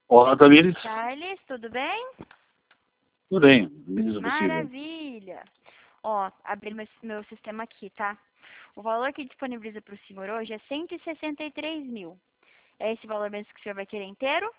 Olá, Tamires. Charles, tudo bem? Tudo bem, medida possível. Maravilha. Ó, abri meu sistema aqui, tá? O valor que disponibiliza para o senhor hoje é 163 mil. É esse valor mesmo que o senhor vai querer inteiro?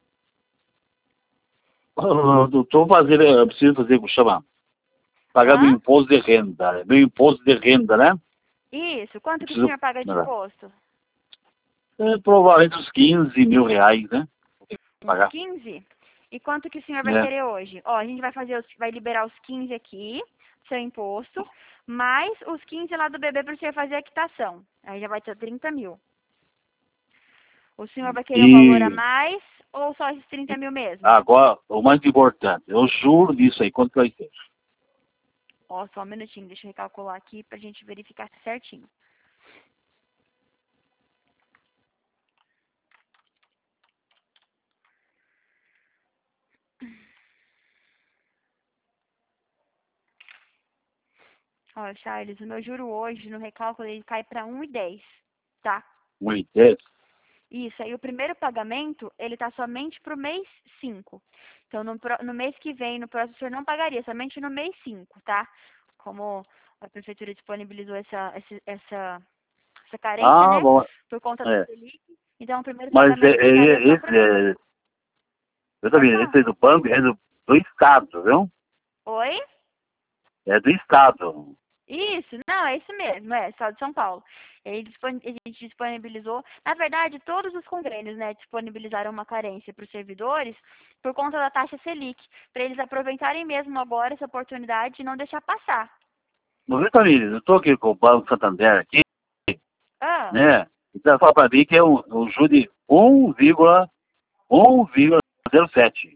Eu preciso fazer o que chama, pagar meu Hã? imposto de renda. Meu imposto de renda, né? Isso. Quanto que o Preciso, senhor paga de imposto? provavelmente uns 15 mil reais, né? Uns Pagar. 15? E quanto que o senhor vai É. querer hoje? Ó, a gente vai vai liberar os 15 aqui, seu imposto, mais os 15 lá do bebê para o senhor fazer a quitação. Aí já vai ter 30 mil. O senhor vai querer um valor a E mais ou só esses 30 mil mesmo? agora, o mais importante, eu juro disso aí, quanto vai ser? Ó, só um minutinho, deixa eu recalcular aqui pra gente verificar certinho. Ó, Charles, o meu juro hoje, no recálculo, ele cai pra 1,10, tá? 1,10? Isso, aí o primeiro pagamento, ele tá somente pro mês 5. Então, no mês que vem, no próximo, o senhor não pagaria, somente no mês 5, tá? Como a prefeitura disponibilizou essa carência, Ah, né? bom. Por conta da É. Selic. Então, o primeiro Mas pagamento ficaria só pro mês. eu Pode também, esse falar. aí do banco é do Estado, viu? Oi? É do Estado. Isso, não, é isso mesmo, é, Estado de São Paulo. A gente disponibilizou, na verdade, todos os convênios, né, disponibilizaram uma carência para os servidores por conta da taxa Selic, para eles aproveitarem mesmo agora essa oportunidade e não deixar passar. Não vê, Tamires, eu estou aqui com o Banco Santander aqui, Ah, né? Então fala para mim que é um juro de 1,07.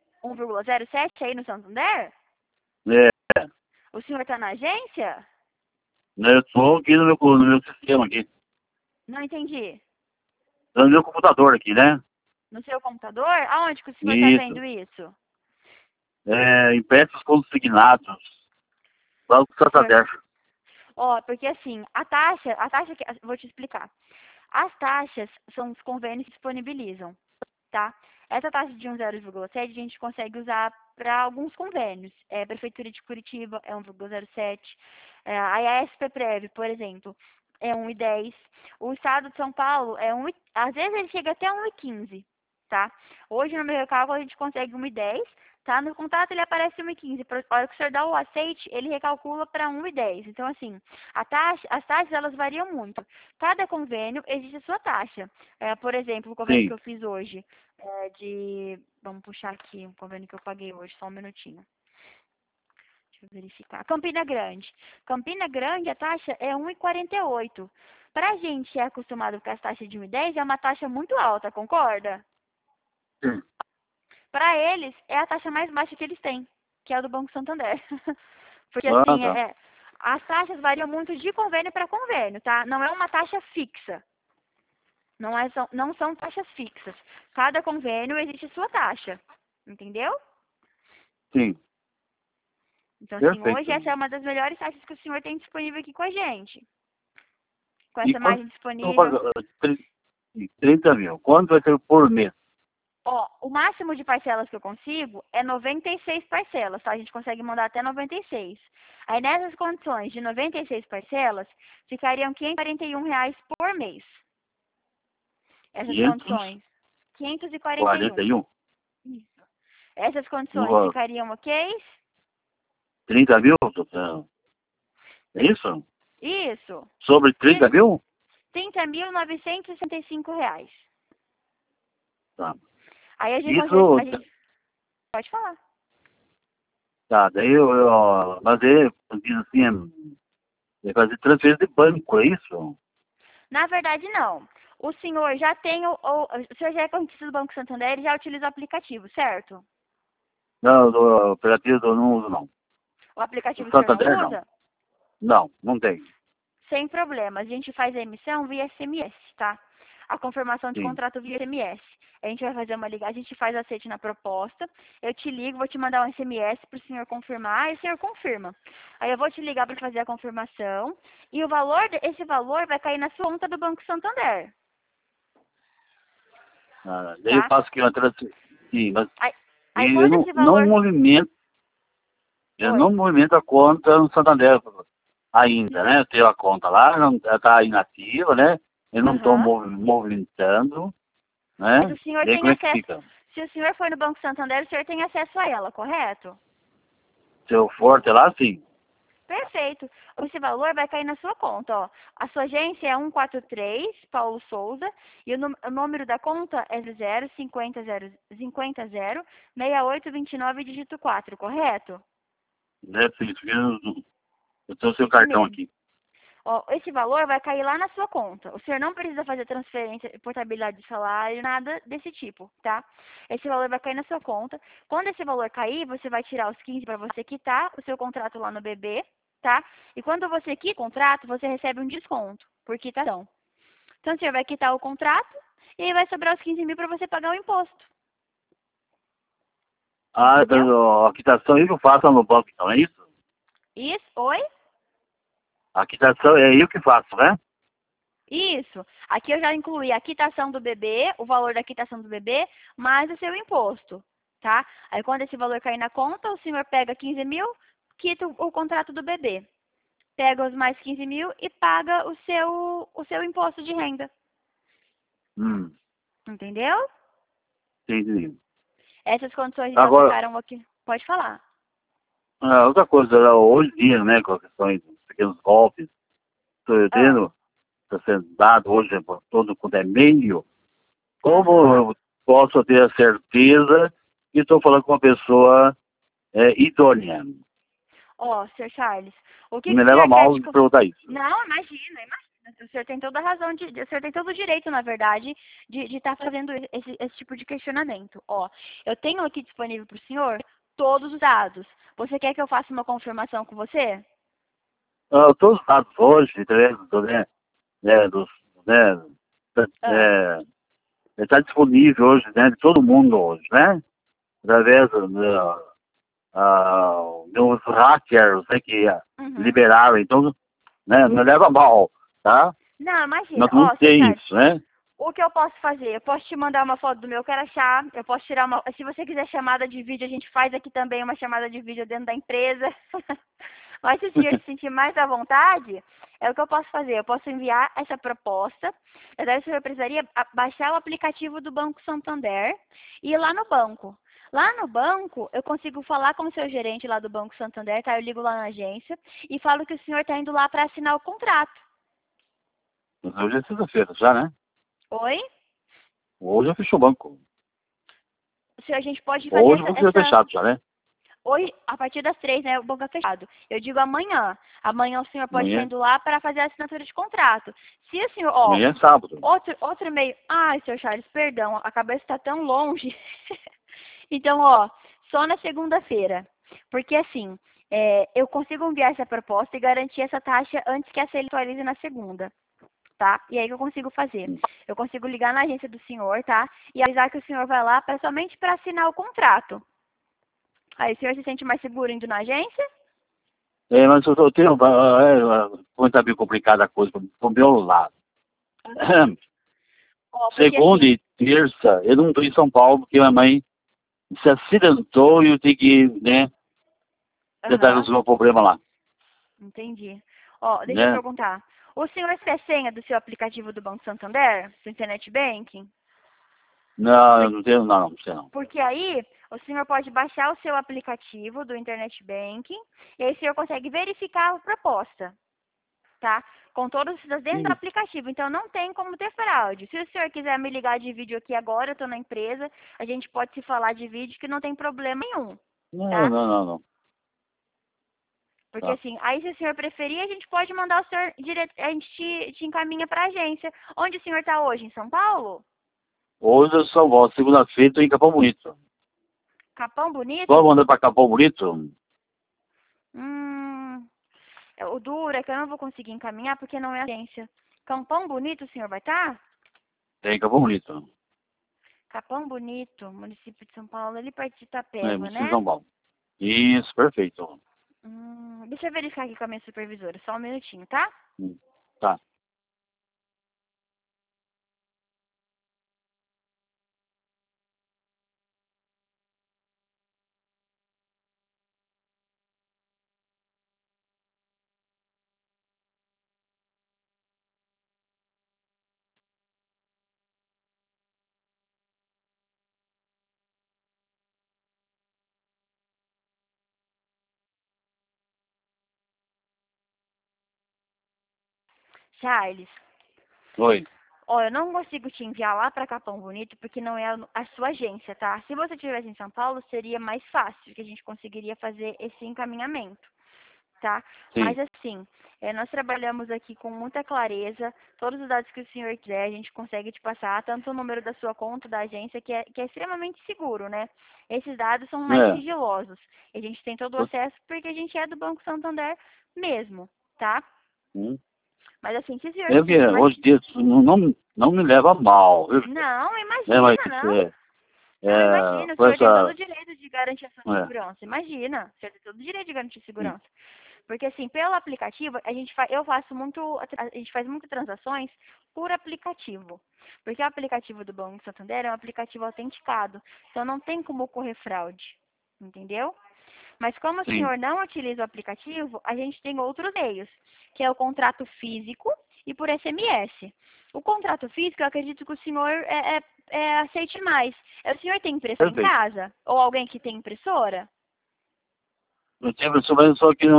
1,07 aí no Santander? É, O senhor está na agência? né, eu estou aqui no meu sistema aqui, Não entendi. no meu computador aqui, né? No seu computador? Aonde que o senhor está Isso. vendo isso? Empréstimos consignados. Banco O senhor... Santander. Ó, porque assim, a taxa que... Vou te explicar. As taxas são os convênios que disponibilizam, tá? Essa taxa de 1,07 a gente consegue usar para alguns convênios. Prefeitura de Curitiba é 1,07. A ESP-Prev, por exemplo, é 1,10. O Estado de São Paulo é 1, às vezes ele chega até 1,15, tá? Hoje no meu cálculo a gente consegue 1,10, tá? No contrato ele aparece 1,15. A hora que o senhor dá o aceite, ele recalcula para 1,10. Então, assim, as taxas elas variam muito. Cada convênio existe a sua taxa. Por exemplo, o convênio que Sim. eu fiz hoje, vamos puxar aqui um convênio que eu paguei hoje, só um minutinho. Deixa eu verificar. Campina Grande. Campina Grande, a taxa é 1,48. Pra gente que é acostumado com as taxas de 1,10, é uma taxa muito alta, concorda? Sim. Para eles, é a taxa mais baixa que eles têm, que é a do Banco Santander. Porque Ah, assim, tá. as taxas variam muito de convênio para convênio, tá? Não é uma taxa fixa. Não são taxas fixas. Cada convênio existe sua taxa. Entendeu? Sim. Então, assim, hoje Perfeito. essa é uma das melhores taxas que o senhor tem disponível aqui com a gente. Com E essa quanto margem eu vou disponível. pagar? 30 mil. Quanto vai ser por mês? Ó, o máximo de parcelas que eu consigo é 96 parcelas, tá? A gente consegue mandar até 96. Aí nessas condições de 96 parcelas, ficariam R$ 541 por mês. Essas condições. 541. 541. Isso. Essas condições No, ficariam ok? 30 mil? É isso? Isso. Sobre 30 Trin- mil? 30.965 reais. Tá. Aí Isso, a gente pode falar. tá. Daí eu fazer, diz assim, fazer transferência de banco, é isso? Na verdade, não. O senhor já tem o senhor já é correntista do Banco Santander e já utiliza o aplicativo, certo? Não, do operativo eu não uso, não. O Do aplicativo o senhor Santander, não não. usa? Não, não tem. Sem problema. A gente faz a emissão via SMS, tá? A confirmação de Sim. contrato via SMS. A gente vai fazer uma ligação, a gente faz aceite na proposta. Eu te ligo, vou te mandar um SMS para o senhor confirmar e o senhor confirma. Aí eu vou te ligar para fazer a confirmação e esse valor vai cair na sua conta do Banco Santander. Daí eu tá? faço aqui uma transferência. Sim, mas Aí, e aí eu quando não, esse não valor... movimento, eu não Oi. movimento a conta no Santander ainda, né? Eu tenho a conta lá, não, ela está inativa, né? Eu não estou Aham. movimentando, Mas né? o senhor Daí tem como é que acesso... fica? Se o senhor for no Banco Santander, o senhor tem acesso a ela, correto? Se eu for até lá, sim. Perfeito. Esse valor vai cair na sua conta, ó. A sua agência é 143, Paulo Souza, e o número da conta é 050 6829 dígito 4, correto? Né? Sim, eu tenho o seu Isso cartão mesmo. aqui. Ó, esse valor vai cair lá na sua conta. O senhor não precisa fazer transferência, portabilidade de salário, nada desse tipo, tá? Esse valor vai cair na sua conta. Quando esse valor cair, você vai tirar os 15 para você quitar o seu contrato lá no BB, tá? E quando você quita o contrato, você recebe um desconto por quitação. Então, o senhor vai quitar o contrato e aí vai sobrar os 15 mil para você pagar o imposto. Ah, Entendeu? então, a quitação aí que eu faço no banco, então, é isso? Isso, oi? A quitação é eu que faço, né? Isso. Aqui eu já incluí a quitação do bebê, o valor da quitação do bebê, mais o seu imposto, tá? Aí quando esse valor cair na conta, o senhor pega 15 mil, quita o contrato do bebê. Pega os mais 15 mil e paga o seu imposto de renda. Hum, Entendeu? entendi. Essas condições então Agora, ficaram aqui. Pode falar. outra coisa, hoje em dia, né, com a questão dos pequenos golpes, estou Ah, entendendo, está sendo dado hoje por todo quanto é meio, como aham. eu posso ter a certeza que estou falando com uma pessoa idônea? Ó, Sr. Charles, o que Não me que o leva a senhor quer mal de... de perguntar isso. Não, imagina, imagina. O senhor tem toda a razão, o senhor tem todo o direito, na verdade, de estar fazendo esse tipo de questionamento. Ó, eu tenho aqui disponível para o senhor todos os dados. Você quer que eu faça uma confirmação com você? Todos os dados hoje, através dos, né, Ah, está disponível hoje, né, de todo mundo hoje, né? Através dos hackers, né, que uhum. liberaram, então, né, não leva a mal, tá? Não, Mas imagina. não Ó, Sr. tem Charles, isso, né? o que eu posso fazer? Eu posso te mandar uma foto do meu crachá, eu posso tirar uma... Se você quiser chamada de vídeo, a gente faz aqui também uma chamada de vídeo dentro da empresa. Mas se o senhor se sentir mais à vontade, é o que eu posso fazer. Eu posso enviar essa proposta. Na verdade, o senhor precisaria baixar o aplicativo do Banco Santander e ir lá no banco. Lá no banco, eu consigo falar com o seu gerente lá do Banco Santander, tá? Eu ligo lá na agência e falo que o senhor está indo lá para assinar o contrato. Mas hoje é sexta-feira já, né? Oi? Hoje já fechou o banco. Se a gente pode fazer Hoje o essa, banco já é fechado já, né? hoje, a partir das 3, né, o banco é fechado. Eu digo amanhã. Amanhã o senhor pode estar Amanhã, indo lá para fazer a assinatura de contrato. Se o senhor, ó, amanhã é sábado. outro meio. Ai, senhor Charles, perdão, a cabeça está tão longe. Então, ó, só na segunda-feira. Porque assim, eu consigo enviar essa proposta e garantir essa taxa antes que a CELI atualize na segunda. Tá? E aí que eu consigo fazer? Eu consigo ligar na agência do senhor, tá? E avisar que o senhor vai lá somente para assinar o contrato. Aí o senhor se sente mais seguro indo na agência? Mas eu tenho, como está bem complicada a coisa pro meu lado. Aham. Ó, porque Segunda assim, e terça, eu não estou em São Paulo, porque minha mãe se acidentou e eu tenho que, né, tentar aham, resolver o problema lá, entendi. Ó, deixa eu né? perguntar. O senhor tem a senha do seu aplicativo do Banco Santander? Do Internet Banking? Não, eu Por- não tenho, não sei não. Porque aí o senhor pode baixar o seu aplicativo do Internet Banking e aí o senhor consegue verificar a proposta, tá? Com todos os dados dentro do Sim. aplicativo. Então não tem como ter fraude. Se o senhor quiser me ligar de vídeo aqui agora, eu estou na empresa, a gente pode se falar de vídeo que não tem problema nenhum, Não, tá? não, não, não. Porque Tá. assim, aí se o senhor preferir, a gente pode mandar o senhor direto, a gente te encaminha para a agência. Onde o senhor está hoje? Em São Paulo? Hoje eu só volto, segunda-feira estou em Capão Bonito. Capão Vamos Bonito? andar para Capão Bonito? Hum, o duro é que eu não vou conseguir encaminhar porque não é agência. Capão Bonito o senhor vai estar? Tem Capão Bonito. Capão Bonito, município de São Paulo, ali perto de É, Itapeva, você em né? São Paulo. Isso, perfeito. Deixa eu verificar aqui com a minha supervisora, só um minutinho, tá? Tá. Charles, Oi. ó, eu não consigo te enviar lá para Capão Bonito porque não é a sua agência, tá? Se você estivesse em São Paulo, seria mais fácil, que a gente conseguiria fazer esse encaminhamento, tá? Mas Sim. assim, nós trabalhamos aqui com muita clareza, todos os dados que o senhor quiser, a gente consegue te passar, tanto o número da sua conta, da agência, que é extremamente seguro, né? Esses dados são mais É. sigilosos. A gente tem todo o acesso porque a gente é do Banco Santander mesmo, tá? Hum. Mas assim, se o senhor É se que sentir mais... hoje em dia isso não me leva a mal, viu? Não, É, mas imagina, não. Não, é, imagina, o com senhor tem todo essa. o direito de garantir a sua É, segurança. Imagina, o senhor tem todo o direito de garantir hum, segurança. Porque assim, pelo aplicativo, eu faço muito, a gente faz muitas transações por aplicativo. Porque o aplicativo do Banco Santander é um aplicativo autenticado. Então não tem como ocorrer fraude. Entendeu? Mas como o sim. senhor não utiliza o aplicativo, a gente tem outros meios, que é o contrato físico e por SMS. O contrato físico, eu acredito que o senhor aceite mais. O senhor tem impressora em Perfeito. casa? Ou alguém que tem impressora? Eu tinha pessoa, mas só que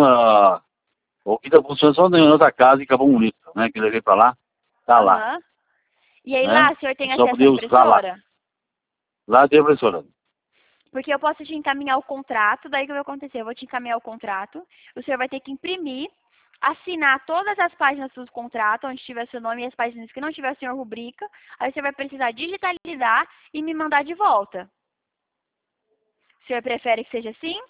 o que tá funcionando só em outra casa em Capão Bonito, né? Que eu levei pra lá, tá lá, Aham. E aí lá né? o senhor tem Eu só acesso à podia usar lá. impressora? Lá tem a professora. Porque eu posso te encaminhar o contrato, daí o que vai acontecer? Eu vou te encaminhar o contrato, o senhor vai ter que imprimir, assinar todas as páginas do contrato, onde tiver seu nome e as páginas que não tiver, o senhor rubrica, aí você vai precisar digitalizar e me mandar de volta. O senhor prefere que seja assim?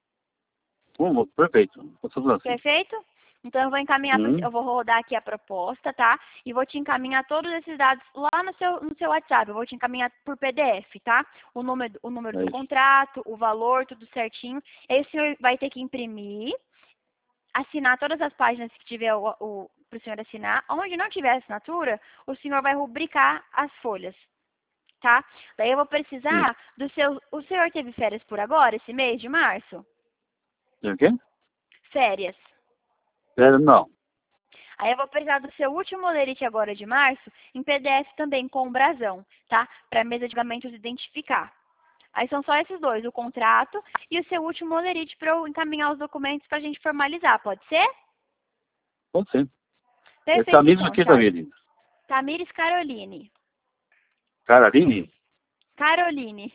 Perfeito. Tá tudo assim. Perfeito? Então eu vou encaminhar, Hum, eu vou rodar aqui a proposta, tá? E vou te encaminhar todos esses dados lá no seu WhatsApp. Eu vou te encaminhar por PDF, tá? O número é do isso. contrato, o valor, tudo certinho. Aí o senhor vai ter que imprimir, assinar todas as páginas que tiver para o senhor assinar. Onde não tiver assinatura, o senhor vai rubricar as folhas, tá? Daí eu vou Sim. precisar do seu... O senhor teve férias por agora, esse mês de março? Tem o quê? Férias. Não. Aí eu vou precisar do seu último lerite agora de março, em PDF também, com o brasão, tá? Para a mesa de pagamentos identificar. Aí são só esses dois, o contrato e o seu último lerite para eu encaminhar os documentos para a gente formalizar, pode ser? Pode ser. É Perfeito Tamires de então, que, Charles. Tamires? Tamires Caroline. Caraline? Caroline.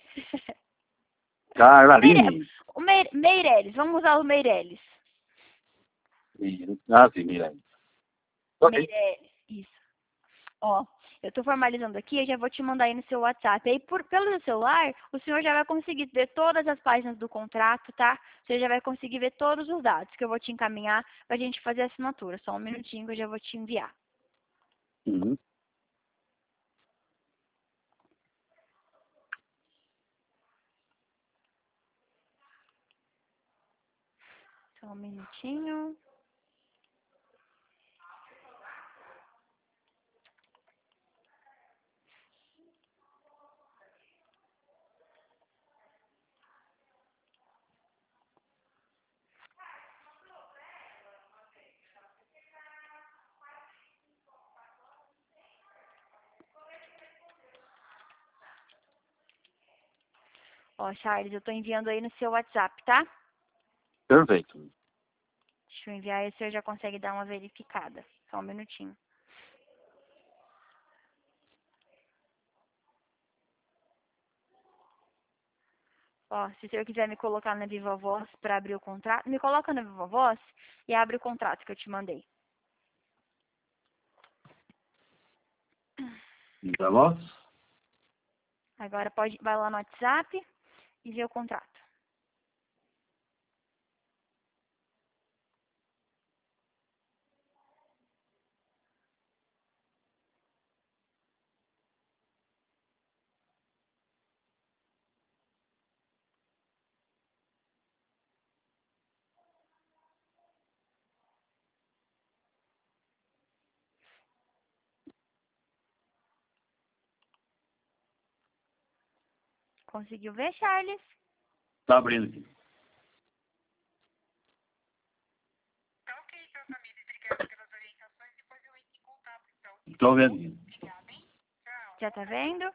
Meire... Caraline. Meireles, vamos usar o Meireles. Ah, sim, Mirai. Ok. Meireles, isso. Ó, eu estou formalizando aqui, eu já vou te mandar aí no seu WhatsApp. Aí, pelo seu celular, o senhor já vai conseguir ver todas as páginas do contrato, tá? Você já vai conseguir ver todos os dados que eu vou te encaminhar para a gente fazer a assinatura. Só um minutinho que eu já vou te enviar. Uhum. Só um minutinho. Ó, Charles, eu estou enviando aí no seu WhatsApp, tá? Perfeito. Deixa eu enviar aí, o senhor já consegue dar uma verificada. Só um minutinho. Ó, se o senhor quiser me colocar na Viva Voz para abrir o contrato, me coloca na Viva Voz e abre o contrato que eu te mandei. Tá bom? Agora vai lá no WhatsApp e ver o contrato. Conseguiu ver, Charles? Tá abrindo aqui. Estou vendo aqui. Já tá vendo?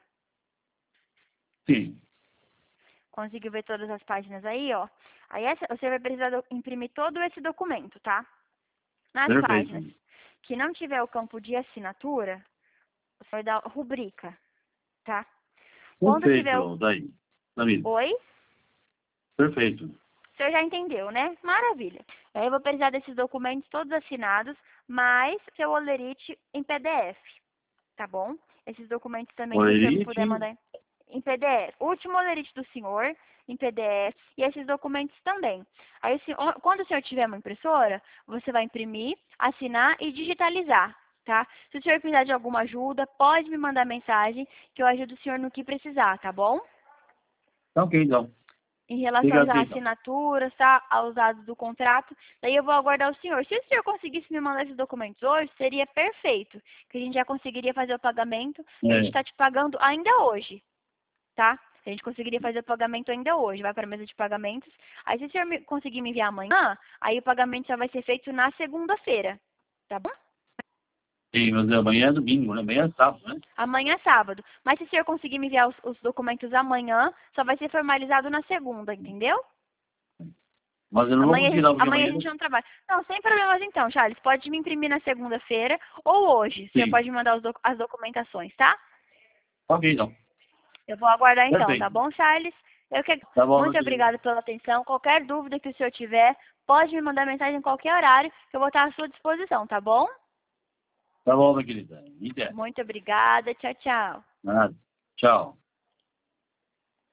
Sim. Conseguiu ver todas as páginas aí, ó. Aí você vai precisar imprimir todo esse documento, tá? Nas páginas. Perfeito. que não tiver o campo de assinatura, o senhor dá rubrica, tá? Quando tiver Perfeito, daí. Davi. Oi? Perfeito. O senhor já entendeu, né? Maravilha. Aí eu vou precisar desses documentos todos assinados, mais seu olerite em PDF, tá bom? Esses documentos também, se o senhor me puder Olerite. mandar em PDF. O último olerite do senhor, em PDF, e esses documentos também. Aí, quando o senhor tiver uma impressora, você vai imprimir, assinar e digitalizar, tá? Se o senhor precisar de alguma ajuda, pode me mandar mensagem, que eu ajudo o senhor no que precisar, tá bom? Tá ok, então. Em relação às Obrigado, então. assinaturas, tá? Aos dados do contrato. Daí eu vou aguardar o senhor. Se o senhor conseguisse me mandar esses documentos hoje, seria perfeito. Que a gente já conseguiria fazer o pagamento. A gente está te pagando ainda hoje, tá? A gente conseguiria fazer o pagamento ainda hoje. Vai para a mesa de pagamentos. Aí se o senhor conseguir me enviar amanhã, aí o pagamento já vai ser feito na segunda-feira. Tá bom? Sim, mas amanhã é domingo, né? Amanhã é sábado, né? Amanhã é sábado. Mas se o senhor conseguir me enviar os documentos amanhã, só vai ser formalizado na segunda, entendeu? Mas eu não vou conseguir não, porque Amanhã a amanhã... gente não trabalha. Não, sem problemas então, Charles. Pode me imprimir na segunda-feira ou hoje. O senhor Sim. pode me mandar as documentações, tá? Ok, então. Eu vou aguardar então, tá Perfeito. bom, Charles? Tá bom, meu Muito querido. obrigada pela atenção. Qualquer dúvida que o senhor tiver, pode me mandar mensagem em qualquer horário, que eu vou estar à sua disposição, tá bom? Tá bom, meu querido. Até. Muito obrigada. Tchau, tchau. Nada. Tchau.